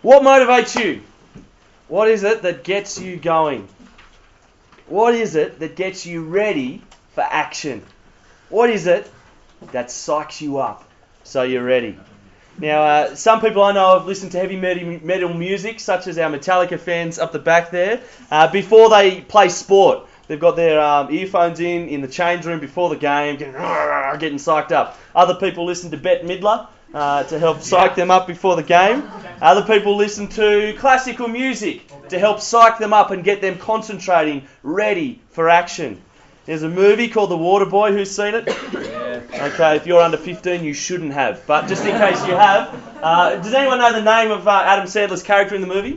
What motivates you? What is it that gets you going? What is it that gets you ready for action? What is it that psychs you up so you're ready? Now, some people I know have listened to heavy metal music, such as our Metallica fans up the back there, before they play sport. They've got their earphones in the change room before the game, getting psyched up. Other people listen to Bette Midler to help psych them up before the game. Other people listen to classical music to help psych them up and get them concentrating, ready for action. There's a movie called The Waterboy. Who's seen it? Yeah. Okay, if you're under 15, you shouldn't have. But just in case you have, does anyone know the name of Adam Sandler's character in the movie?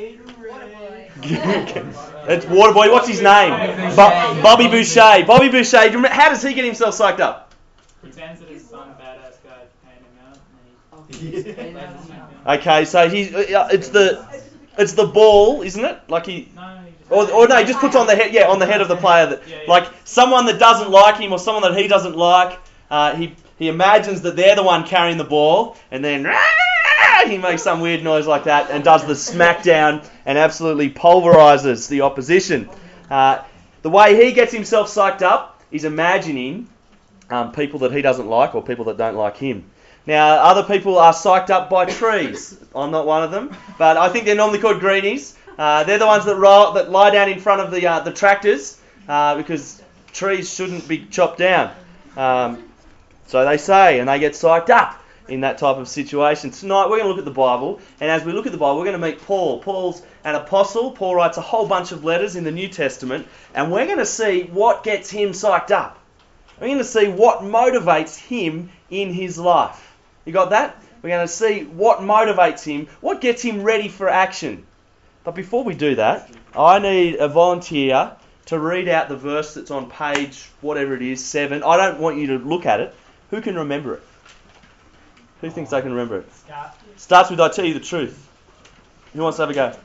It's Waterboy. What's his name? Bobby Boucher. Bobby Boucher. How does he get himself psyched up? Pretends that his son, badass guy, paying him out. Okay, so it's the ball, isn't it? Like he. Or no, he just puts on the head. Yeah, on the head of the player. Like someone that doesn't like him or someone that he doesn't like. He imagines that they're the one carrying the ball, and then he makes some weird noise like that and does the smackdown and absolutely pulverizes the opposition. The way he gets himself psyched up is imagining people that he doesn't like or people that don't like him. Now, other people are psyched up by trees. I'm not one of them, but I think they're normally called greenies. They're the ones that lie down in front of the tractors because trees shouldn't be chopped down. So they say, and they get psyched up in that type of situation. Tonight we're going to look at the Bible, and as we look at the Bible, we're going to meet Paul. Paul's an apostle. Paul writes a whole bunch of letters in the New Testament, and we're going to see what gets him psyched up. We're going to see what motivates him in his life. You got that? We're going to see what motivates him, what gets him ready for action. But before we do that, I need a volunteer to read out the verse that's on page, whatever it is, 7. I don't want you to look at it. Who can remember it? Who thinks they can remember it? Starts with, I tell you the truth. Who wants to have a go?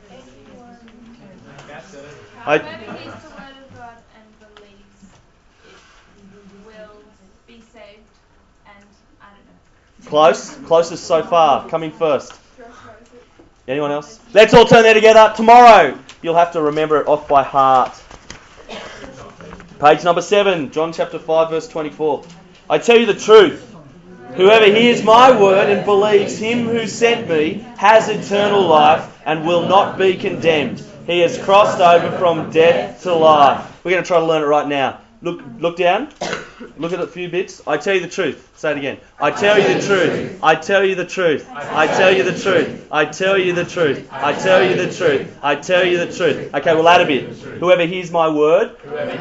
Whoever hears the word of God and believes it will be saved, and I don't know. Close. Closest so far. Coming first. Anyone else? Let's all turn there together. Tomorrow, you'll have to remember it off by heart. Page number 7, John chapter 5, verse 24. I tell you the truth. Whoever hears my word and believes him who sent me has eternal life and will not be condemned. He has crossed over from death to life. We're going to try to learn it right now. Look down. Look at a few bits. I tell you the truth. Say it again. I tell you the truth. I tell you the truth. I tell you the truth. I tell you the truth. I tell you the truth. I tell you the truth. Okay, we'll add a bit. Whoever hears my word.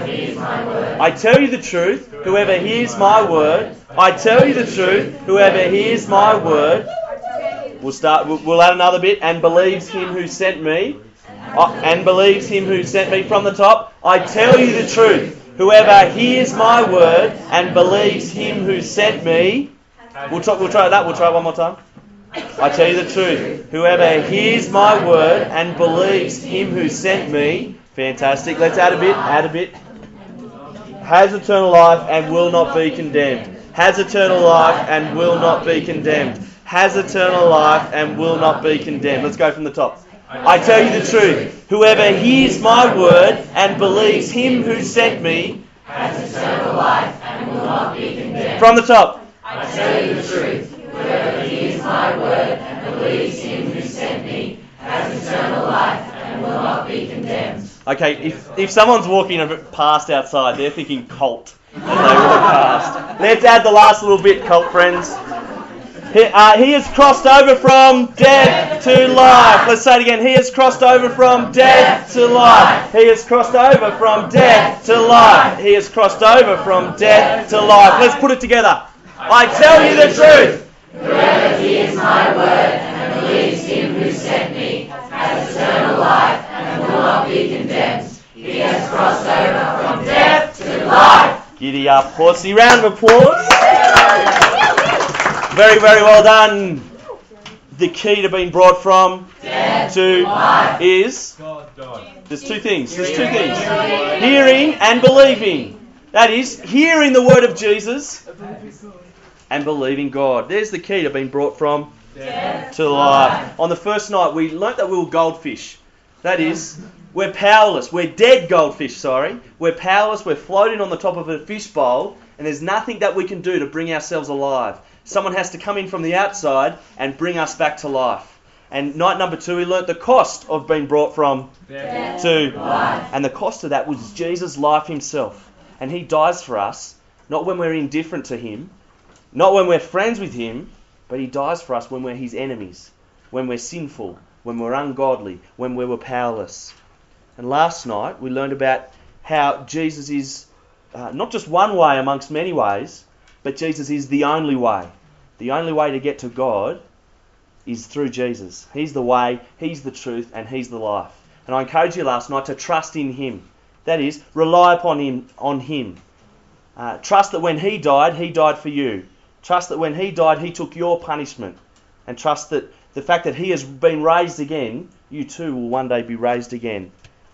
I tell you the truth. Whoever hears my word. I tell you the truth. Whoever hears my word. We'll add another bit. And believes him who sent me. And believes him who sent me from the top. I tell you the truth. Whoever hears my word and believes him who sent me. We'll try that. We'll try it one more time. I tell you the truth. Whoever hears my word and believes him who sent me. Fantastic. Let's add a bit. Has eternal life and will not be condemned. Has eternal life and will not be condemned. Has eternal life and will not be condemned. Let's go from the top. I tell you the truth. Whoever hears my word and believes him who sent me has eternal life and will not be condemned. From the top. I tell you the truth. Whoever hears my word and believes him who sent me has eternal life and will not be condemned. Okay, if someone's walking past outside, they're thinking cult as they walk past. Let's add the last little bit, cult friends. He has crossed over from death to life. Let's say it again. He has crossed over from death to life. He has crossed over from death to life. He has crossed over from death to life. Let's put it together. I tell you the truth. Whoever hears my word and believes him who sent me has eternal life and will not be condemned. He has crossed over from death to life. Giddy up, horsey. Round of applause. Very, very well done. The key to being brought from death to life is there's two things. Hearing and believing. That is, hearing the word of Jesus and believing God. There's the key to being brought from Death to life. On the first night, we learnt that we were goldfish. That is, we're powerless. We're dead goldfish, sorry. We're powerless. We're floating on the top of a fish bowl, and there's nothing that we can do to bring ourselves alive. Someone has to come in from the outside and bring us back to life. And night number 2, we learnt the cost of being brought from Death to life. And the cost of that was Jesus' life himself. And he dies for us, not when we're indifferent to him, not when we're friends with him, but he dies for us when we're his enemies, when we're sinful, when we're ungodly, when we were powerless. And last night we learned about how Jesus is not just one way amongst many ways, but Jesus is the only way. The only way to get to God is through Jesus. He's the way, he's the truth, and he's the life. And I encourage you last night to trust in him. That is, rely upon him. Trust that when he died for you. Trust that when he died, he took your punishment. And trust that the fact that he has been raised again, you too will one day be raised again.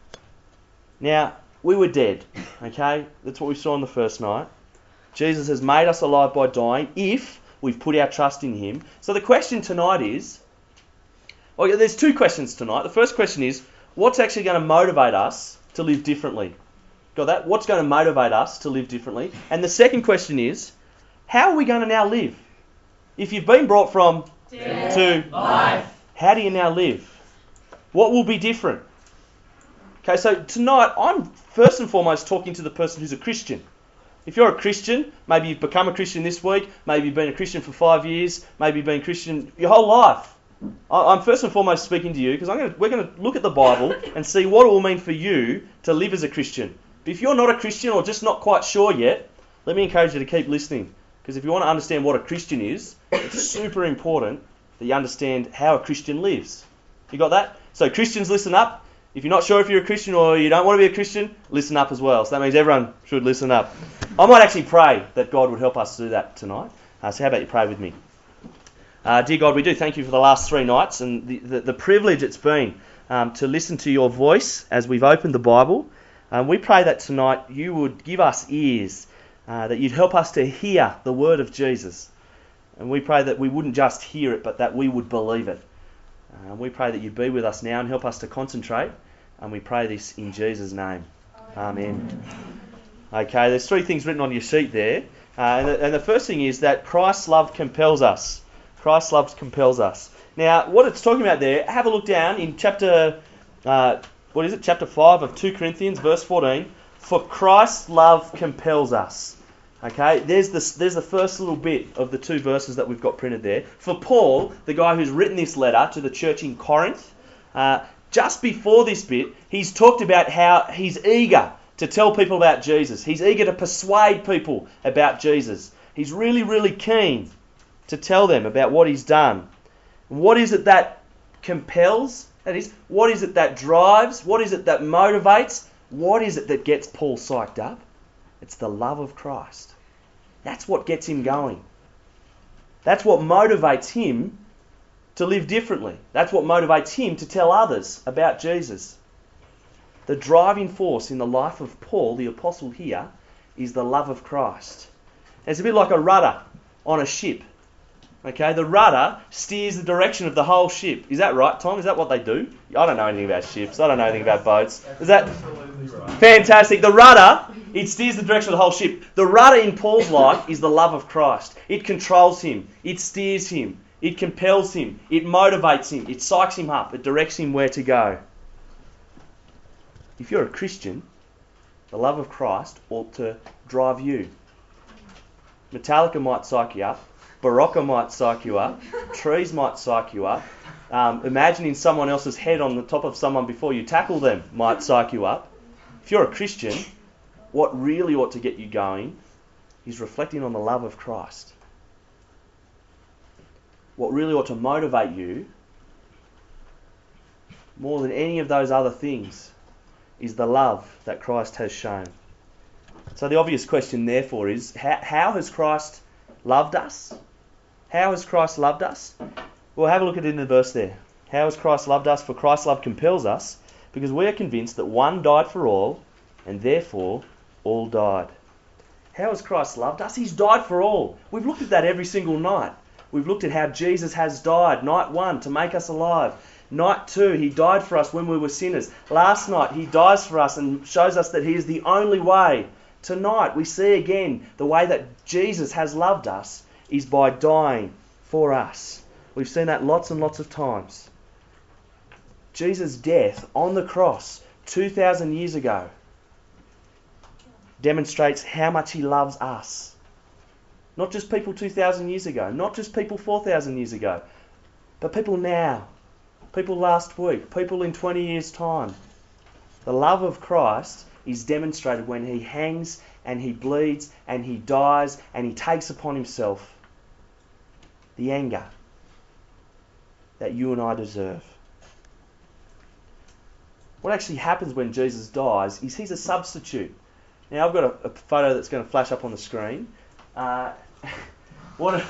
Now, we were dead, okay? That's what we saw on the first night. Jesus has made us alive by dying if we've put our trust in him. So the question tonight is, well, there's 2 questions tonight. The first question is, what's actually going to motivate us to live differently? Got that? What's going to motivate us to live differently? And the second question is, how are we going to now live? If you've been brought from Death to life. how do you now live? What will be different? Okay, so tonight I'm first and foremost talking to the person who's a Christian. If you're a Christian, maybe you've become a Christian this week, maybe you've been a Christian for 5 years, maybe you've been a Christian your whole life. I'm first and foremost speaking to you because we're going to look at the Bible and see what it will mean for you to live as a Christian. But if you're not a Christian or just not quite sure yet, let me encourage you to keep listening. Because if you want to understand what a Christian is, it's super important that you understand how a Christian lives. You got that? So Christians, listen up. If you're not sure if you're a Christian or you don't want to be a Christian, listen up as well. So that means everyone should listen up. I might actually pray that God would help us do that tonight. So how about you pray with me? Dear God, we do thank you for the last 3 nights and the privilege it's been to listen to your voice as we've opened the Bible. We pray that tonight you would give us ears, that you'd help us to hear the word of Jesus. And we pray that we wouldn't just hear it, but that we would believe it. We pray that you'd be with us now and help us to concentrate. And we pray this in Jesus' name. Amen. Okay, there's 3 things written on your sheet there. And the first thing is that Christ's love compels us. Christ's love compels us. Now, what it's talking about there, have a look down in chapter 5 of 2 Corinthians, verse 14. For Christ's love compels us. Okay, there's the first little bit of the 2 verses that we've got printed there. For Paul, the guy who's written this letter to the church in Corinth, just before this bit, he's talked about how he's eager to tell people about Jesus. He's eager to persuade people about Jesus. He's really, really keen to tell them about what he's done. What is it that compels? That is, what is it that drives? What is it that motivates? What is it that gets Paul psyched up? It's the love of Christ. That's what gets him going. That's what motivates him to live differently. That's what motivates him to tell others about Jesus. The driving force in the life of Paul, the apostle here, is the love of Christ. It's a bit like a rudder on a ship. Okay, the rudder steers the direction of the whole ship. Is that right, Tom? Is that what they do? I don't know anything about ships. I don't know anything about boats. Is that fantastic? The rudder, it steers the direction of the whole ship. The rudder in Paul's life is the love of Christ. It controls him. It steers him. It compels him. It motivates him. It psychs him up. It directs him where to go. If you're a Christian, the love of Christ ought to drive you. Metallica might psych you up. Barocca might psych you up. Trees might psych you up. Imagining someone else's head on the top of someone before you tackle them might psych you up. If you're a Christian, what really ought to get you going is reflecting on the love of Christ. What really ought to motivate you more than any of those other things is the love that Christ has shown. So the obvious question therefore is, how has Christ loved us? How has Christ loved us? Well, have a look at it in the verse there. How has Christ loved us? For Christ's love compels us, because we are convinced that one died for all, and therefore all died. How has Christ loved us? He's died for all. We've looked at that every single night. We've looked at how Jesus has died. Night 1, to make us alive. Night 2, he died for us when we were sinners. Last night, he dies for us and shows us that he is the only way. Tonight, we see again the way that Jesus has loved us is by dying for us. We've seen that lots and lots of times. Jesus' death on the cross 2,000 years ago demonstrates how much he loves us. Not just people 2,000 years ago, not just people 4,000 years ago, but people now, people last week, people in 20 years' time. The love of Christ is demonstrated when he hangs and he bleeds and he dies and he takes upon himself the anger that you and I deserve. What actually happens when Jesus dies is he's a substitute. Now I've got a photo that's going to flash up on the screen. What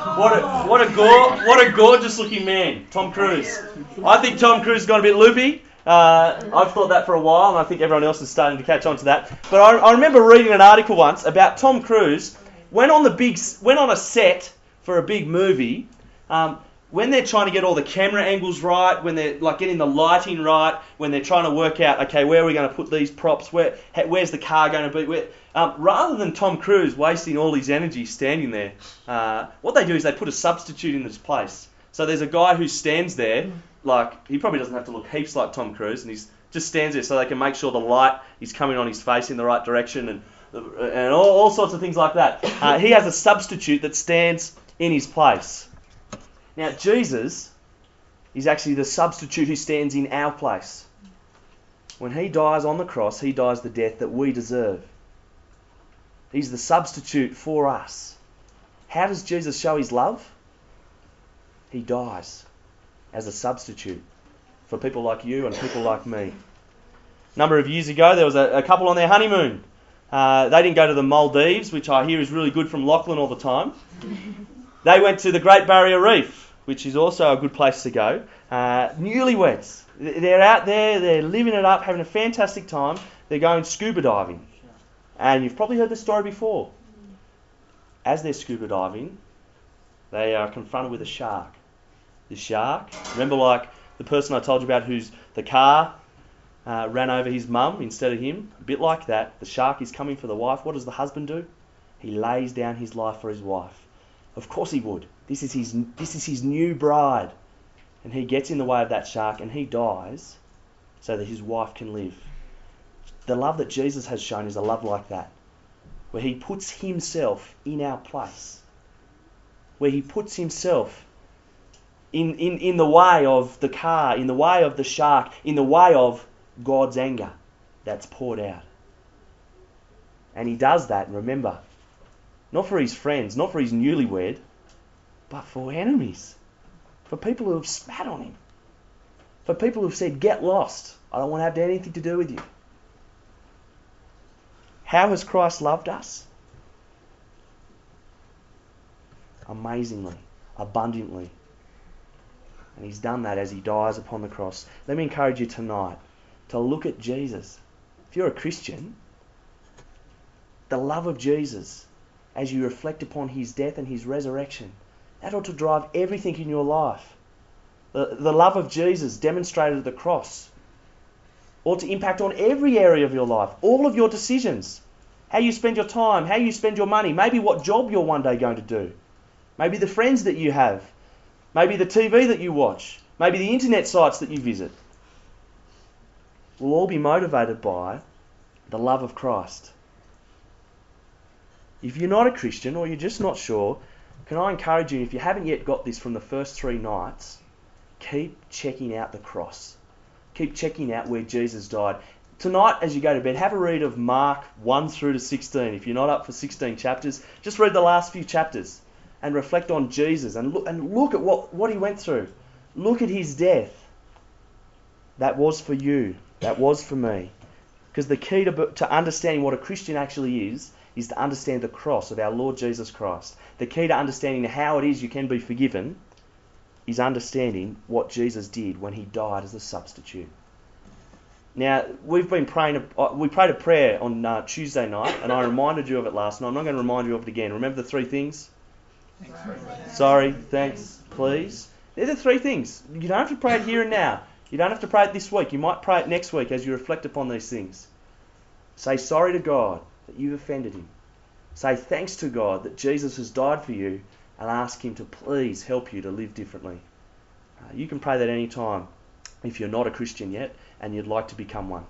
a gorgeous looking man, Tom Cruise. I think Tom Cruise has gone a bit loopy. I've thought that for a while, and I think everyone else is starting to catch on to that. But I remember reading an article once about Tom Cruise went on a set for a big movie. When they're trying to get all the camera angles right, when they're like getting the lighting right, when they're trying to work out, okay, where are we going to put these props? Where's the car going to be? Rather than Tom Cruise wasting all his energy standing there, what they do is they put a substitute in his place. So there's a guy who stands there, like he probably doesn't have to look heaps like Tom Cruise, and he's just stands there so they can make sure the light is coming on his face in the right direction and all sorts of things like that. He has a substitute that stands in his place. Now, Jesus is actually the substitute who stands in our place. When he dies on the cross, he dies the death that we deserve. He's the substitute for us. How does Jesus show his love? He dies as a substitute for people like you and people like me. A number of years ago, there was a couple on their honeymoon. They didn't go to the Maldives, which I hear is really good from Lachlan all the time. They went to the Great Barrier Reef, which is also a good place to go. Newlyweds. They're out there, they're living it up, having a fantastic time. They're going scuba diving. And you've probably heard this story before. As they're scuba diving, they are confronted with a shark. The shark, remember like the person I told you about whose the car ran over his mum instead of him? A bit like that. The shark is coming for the wife. What does the husband do? He lays down his life for his wife. Of course he would. This is his new bride. And he gets in the way of that shark and he dies so that his wife can live. The love that Jesus has shown is a love like that, where he puts himself in our place, where he puts himself in the way of the car, in the way of the shark, in the way of God's anger that's poured out. And he does that, remember, not for his friends, not for his newlywed, but for enemies, for people who have spat on him, for people who have said, get lost, I don't want to have anything to do with you. How has Christ loved us? Amazingly, abundantly. And he's done that as he dies upon the cross. Let me encourage you tonight to look at Jesus. If you're a Christian, the love of Jesus as you reflect upon his death and his resurrection, that ought to drive everything in your life. The love of Jesus demonstrated at the cross ought to impact on every area of your life, all of your decisions, how you spend your time, how you spend your money, maybe what job you're one day going to do, maybe the friends that you have, maybe the TV that you watch, maybe the internet sites that you visit. Will all be motivated by the love of Christ. If you're not a Christian or you're just not sure, can I encourage you, if you haven't yet got this from the first 3 nights, keep checking out the cross. Keep checking out where Jesus died. Tonight, as you go to bed, have a read of Mark 1 through to 16. If you're not up for 16 chapters, just read the last few chapters and reflect on Jesus and look at what he went through. Look at his death. That was for you. That was for me. Because the key to understanding what a Christian actually is to understand the cross of our Lord Jesus Christ. The key to understanding how it is you can be forgiven is understanding what Jesus did when he died as a substitute. Now, we've been praying. We prayed a prayer on Tuesday night, and I reminded you of it last night. I'm not going to remind you of it again. Remember the 3 things? Sorry, thanks, please. They're the three things. You don't have to pray it here and now. You don't have to pray it this week. You might pray it next week as you reflect upon these things. Say sorry to God that you've offended him. Say thanks to God that Jesus has died for you, and ask him to please help you to live differently. You can pray that any time if you're not a Christian yet and you'd like to become one.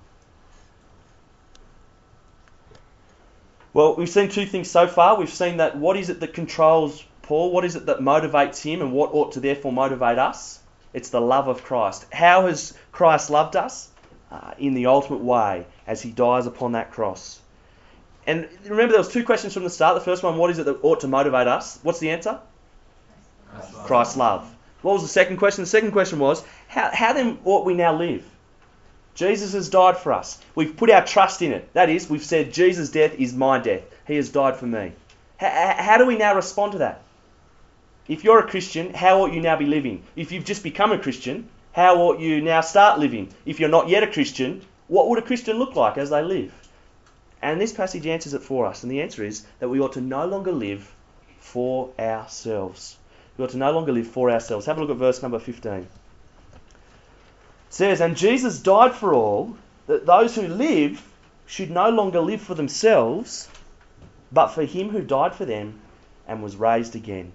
Well, we've seen two things so far. We've seen that what is it that controls Paul? What is it that motivates him, and what ought to therefore motivate us? It's the love of Christ. How has Christ loved us? In the ultimate way, as he dies upon that cross. And remember, there was two questions from the start. The first one, what is it that ought to motivate us? What's the answer? Christ's love. What was the second question? The second question was, how then ought we now live? Jesus has died for us. We've put our trust in it. That is, we've said, Jesus' death is my death. He has died for me. How do we now respond to that? If you're a Christian, how ought you now be living? If you've just become a Christian, how ought you now start living? If you're not yet a Christian, what would a Christian look like as they live? And this passage answers it for us. And the answer is that we ought to no longer live for ourselves. We ought to no longer live for ourselves. Have a look at verse number 15. It says, "And Jesus died for all, that those who live should no longer live for themselves, but for him who died for them and was raised again."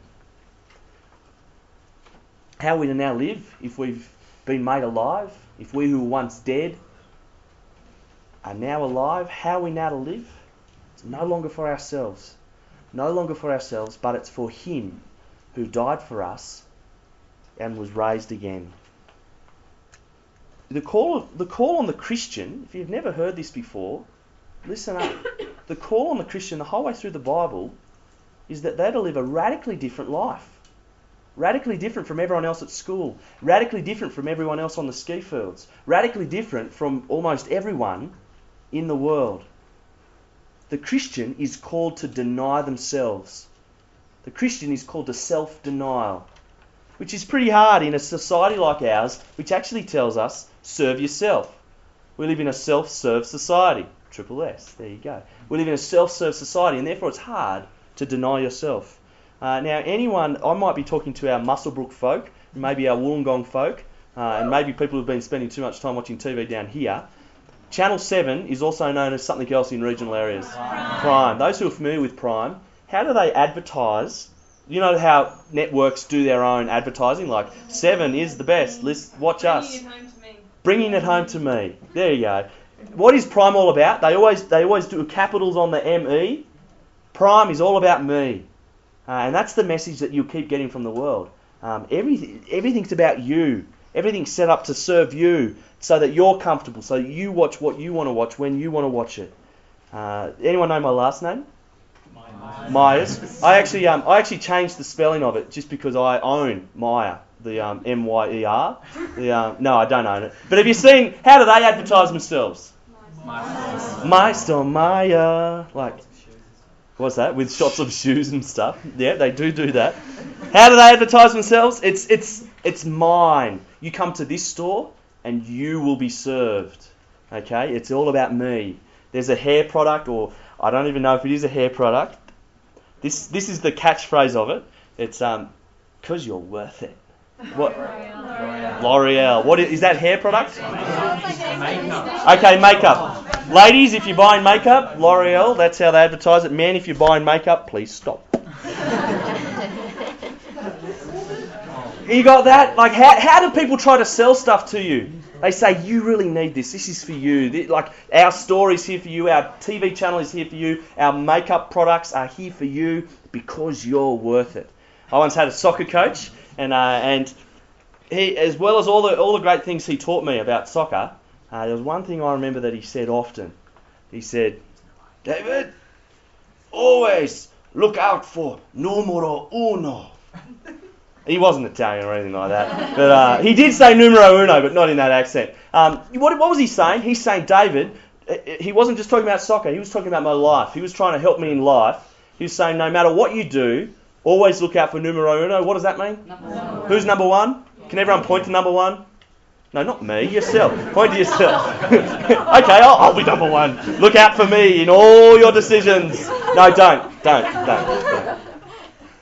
How are we to now live if we've been made alive? If we who were once dead are now alive, how are we now to live? It's no longer for ourselves. No longer for ourselves, but it's for him who died for us and was raised again. The call on the Christian, if you've never heard this before, listen up. The call on the Christian the whole way through the Bible is that they're to live a radically different life. Radically different from everyone else at school. Radically different from everyone else on the ski fields. Radically different from almost everyone in the world. The Christian is called to deny themselves. The Christian is called to self-denial, which is pretty hard in a society like ours, which actually tells us, serve yourself. We live in a self-serve society. Triple S, there you go. We live in a self-serve society, and therefore it's hard to deny yourself. Now, I might be talking to our Muswellbrook folk, maybe our Wollongong folk, and maybe people who've been spending too much time watching TV down here. Channel 7 is also known as something else in regional areas. Prime. Those who are familiar with Prime, how do they advertise? You know how networks do their own advertising? Like, 7 is the best. Watch us. Bringing it home to me. There you go. What is Prime all about? They always do capitals on the ME. Prime is all about me. And that's the message that you'll keep getting from the world. Everything's about you. Everything's set up to serve you so that you're comfortable, so you watch what you want to watch when you want to watch it. Anyone know my last name? Myers. I actually changed the spelling of it just because I own Myer, the M-Y-E-R. No, I don't own it. But have you seen, how do they advertise themselves? Meister Meyer. Like, what's that? With shots of shoes and stuff. Yeah, they do that. How do they advertise themselves? It's mine. You come to this store and you will be served. Okay? It's all about me. There's a hair product, or I don't even know if it is a hair product. This is the catchphrase of it. It's 'cause you're worth it. What? L'Oreal. What is that, hair product? Okay, makeup. Ladies, if you're buying makeup, L'Oreal, that's how they advertise it. Men, if you're buying makeup, please stop. You got that? Like, how do people try to sell stuff to you? They say, you really need this. This is for you. Like, our store is here for you. Our TV channel is here for you. Our makeup products are here for you because you're worth it. I once had a soccer coach, and he, as well as all the great things he taught me about soccer, there was one thing I remember that he said often. He said, David, always look out for numero uno. He wasn't Italian or anything like that. But he did say numero uno, but not in that accent. What was he saying? He's saying, David, he wasn't just talking about soccer. He was talking about my life. He was trying to help me in life. He was saying, no matter what you do, always look out for numero uno. What does that mean? Number one. Who's number one? Can everyone point to number one? No, not me. Yourself. Point to yourself. Okay, I'll be number one. Look out for me in all your decisions. No, don't.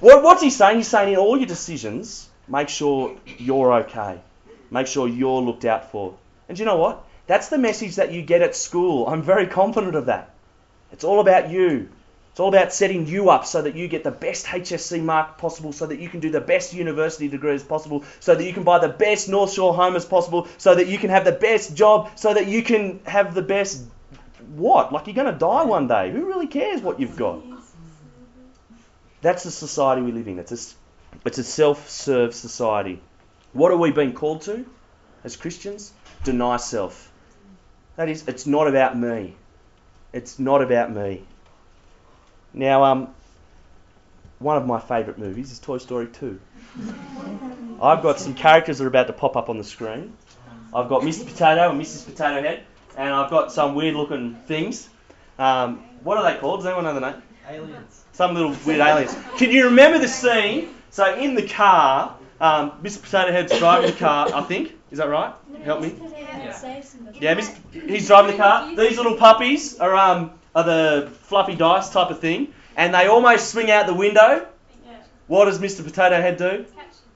What's he saying? He's saying in all your decisions, make sure you're okay. Make sure you're looked out for. And do you know what? That's the message that you get at school. I'm very confident of that. It's all about you. It's all about setting you up so that you get the best HSC mark possible, so that you can do the best university degree as possible, so that you can buy the best North Shore home as possible, so that you can have the best job, so that you can have the best... What? Like, you're going to die one day. Who really cares what you've got? That's the society we live in. It's a self-serve society. What are we being called to as Christians? Deny self. That is, it's not about me. It's not about me. Now, one of my favourite movies is Toy Story 2. I've got some characters that are about to pop up on the screen. I've got Mr. Potato and Mrs. Potato Head, and I've got some weird-looking things. What are they called? Does anyone know the name? Aliens. Some little weird aliens. Can you remember the scene? So in the car, Mr. Potato Head's driving the car, I think. Is that right? Help me. Yeah, he's driving the car. These little puppies are the fluffy dice type of thing, and they almost swing out the window. What does Mr. Potato Head do?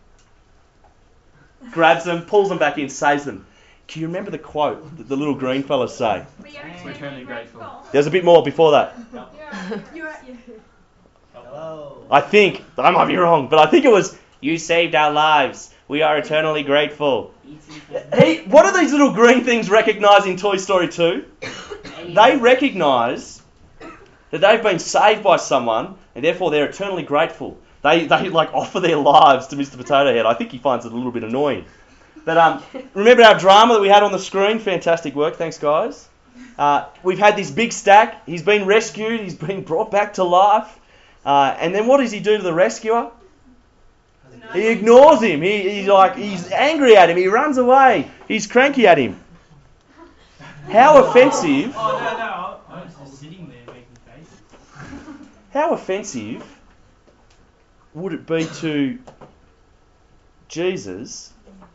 Grabs them, pulls them back in, saves them. Can you remember the quote that the little green fellas say? We're eternally grateful. There's a bit more before that. Hello. I think, I might be wrong, but I think it was, you saved our lives. We are eternally grateful. What do these little green things recognise in Toy Story 2? They recognise that they've been saved by someone, and therefore they're eternally grateful. They like offer their lives to Mr. Potato Head. I think he finds it a little bit annoying. But remember our drama that we had on the screen? Fantastic work, thanks guys. We've had this big stack. He's been rescued. He's been brought back to life. And then what does he do to the rescuer? He ignores him. He's angry at him. He runs away. He's cranky at him. How offensive? Oh no! I was just sitting there making faces. How offensive would it be to Jesus,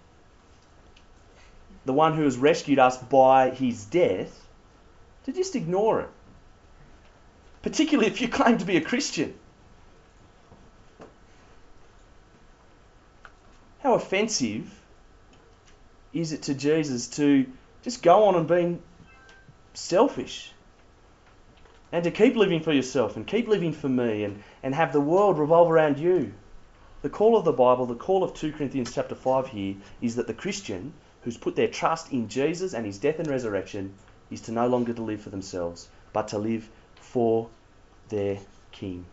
the one who has rescued us by his death, to just ignore it? Particularly if you claim to be a Christian. How offensive is it to Jesus to just go on and being selfish and to keep living for yourself and keep living for me and have the world revolve around you? The call of the Bible, the call of 2 Corinthians chapter 5 here, is that the Christian who's put their trust in Jesus and his death and resurrection is to no longer to live for themselves, but to live for their King.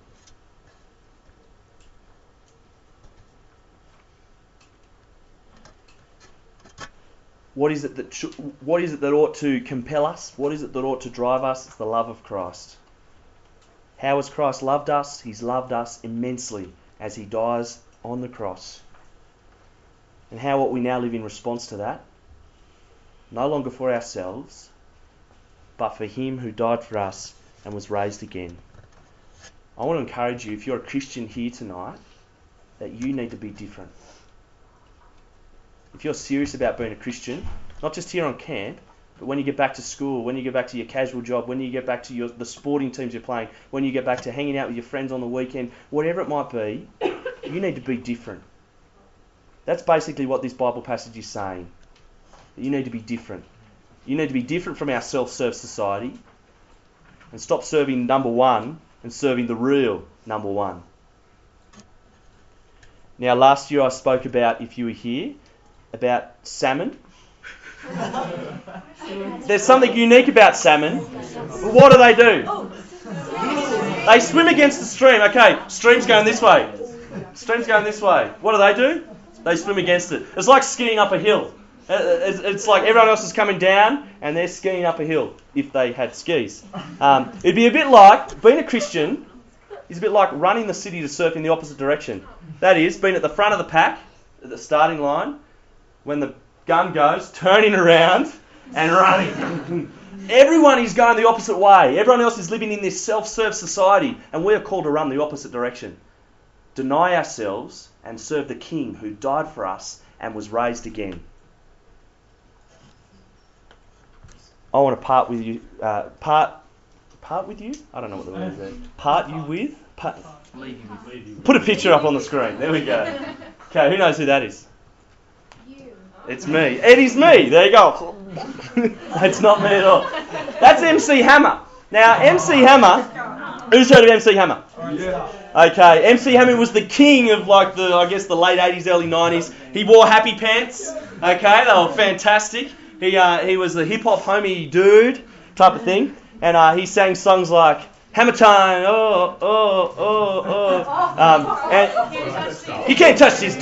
What is it that ought to compel us? What is it that ought to drive us? It's the love of Christ. How has Christ loved us? He's loved us immensely as he dies on the cross. And how ought we now live in response to that? No longer for ourselves, but for him who died for us and was raised again. I want to encourage you, if you're a Christian here tonight, that you need to be different. If you're serious about being a Christian, not just here on camp, but when you get back to school, when you get back to your casual job, when you get back to the sporting teams you're playing, when you get back to hanging out with your friends on the weekend, whatever it might be, you need to be different. That's basically what this Bible passage is saying. You need to be different. You need to be different from our self-serve society and stop serving number one and serving the real number one. Now, last year I spoke about, if you were here, about salmon. There's something unique about salmon. What do? They swim against the stream. Okay, stream's going this way. Stream's going this way. What do? They swim against it. It's like skiing up a hill. It's like everyone else is coming down and they're skiing up a hill, if they had skis. It'd be a bit like, being a Christian is a bit like running the city to surf in the opposite direction. That is, being at the front of the pack, at the starting line, when the gun goes, turning around and running. Everyone is going the opposite way. Everyone else is living in this self-serve society, and we are called to run the opposite direction. Deny ourselves and serve the King who died for us and was raised again. I want to part Part with you? I don't know what the word is there. Part you with? Put a picture up on the screen. There we go. Okay, who knows who that is? You. It's me. It is me. There you go. That's not me at all. That's MC Hammer. Now, MC Hammer. Who's heard of MC Hammer? Okay, MC Hammer was the king of like the late 80s, early 90s. He wore happy pants. Okay, they were fantastic. He was the hip hop homie dude type of thing, and he sang songs like Hammer Time, and you can't touch this,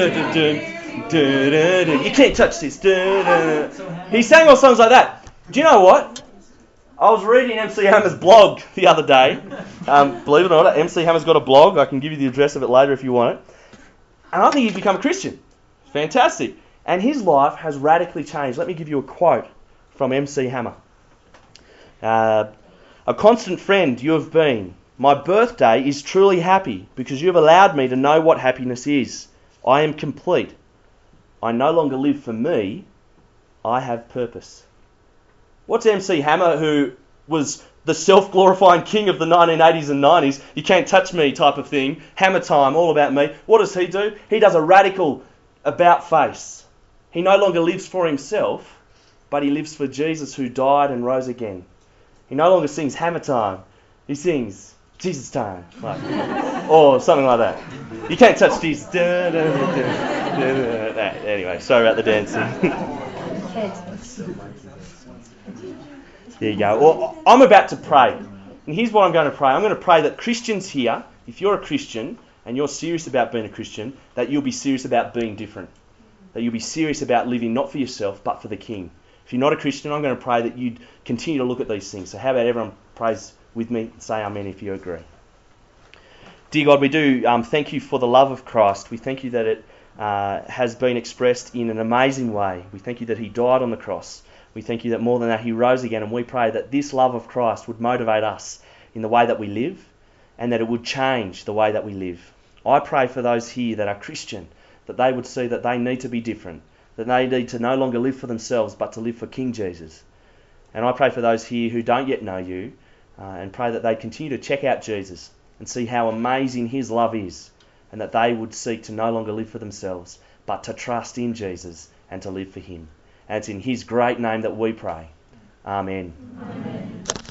you can't touch this, He sang all songs like that. Do you know what? I was reading MC Hammer's blog the other day. Believe it or not, MC Hammer's got a blog. I can give you the address of it later if you want it. And I think he's become a Christian. Fantastic. And his life has radically changed. Let me give you a quote from MC Hammer. A constant friend you have been. My birthday is truly happy because you have allowed me to know what happiness is. I am complete. I no longer live for me. I have purpose. What's MC Hammer, who was the self-glorifying king of the 1980s and 90s, you can't touch me type of thing, Hammer Time, all about me, what does he do? He does a radical about-face. He no longer lives for himself, but he lives for Jesus who died and rose again. He no longer sings Hammer Time. He sings Jesus Time, or something like that. You can't touch Jesus. Anyway, sorry about the dancing. There you go. Well, I'm about to pray. And here's what I'm going to pray. I'm going to pray that Christians here, if you're a Christian and you're serious about being a Christian, that you'll be serious about being different. That you'll be serious about living not for yourself, but for the King. If you're not a Christian, I'm going to pray that you'd continue to look at these things. So how about everyone prays with me and say amen if you agree. Dear God, we do thank you for the love of Christ. We thank you that it has been expressed in an amazing way. We thank you that he died on the cross. We thank you that more than that, he rose again, and we pray that this love of Christ would motivate us in the way that we live, and that it would change the way that we live. I pray for those here that are Christian, that they would see that they need to be different, that they need to no longer live for themselves, but to live for King Jesus. And I pray for those here who don't yet know you, and pray that they continue to check out Jesus and see how amazing his love is, and that they would seek to no longer live for themselves, but to trust in Jesus and to live for him. And it's in his great name that we pray. Amen. Amen.